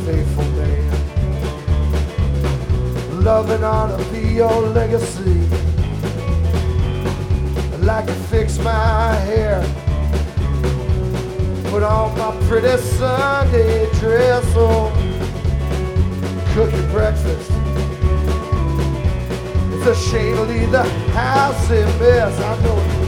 faithful man. Love and honor be your legacy. I'd like to fix my hair, put on my pretty Sunday dress, oh, cook your breakfast. It's a shame to leave the house in mess, I know it.